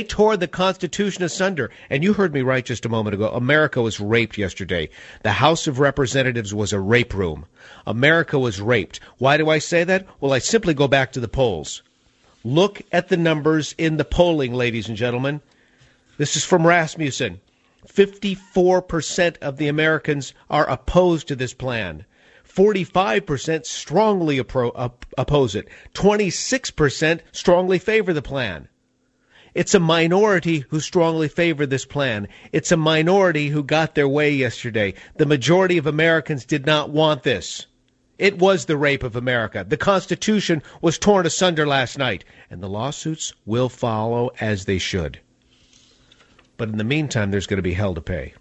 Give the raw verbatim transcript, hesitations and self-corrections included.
tore the Constitution asunder. And you heard me right just a moment ago. America was raped yesterday. The House of Representatives was a rape room. America was raped. Why do I say that? Well, I simply go back to the polls. Look at the numbers in the polling, ladies and gentlemen. This is from Rasmussen. fifty-four percent of the Americans are opposed to this plan. forty-five percent strongly appro- op- oppose it. twenty-six percent strongly favor the plan. It's a minority who strongly favor this plan. It's a minority who got their way yesterday. The majority of Americans did not want this. It was the rape of America. The Constitution was torn asunder last night, and the lawsuits will follow as they should. But in the meantime, there's going to be hell to pay.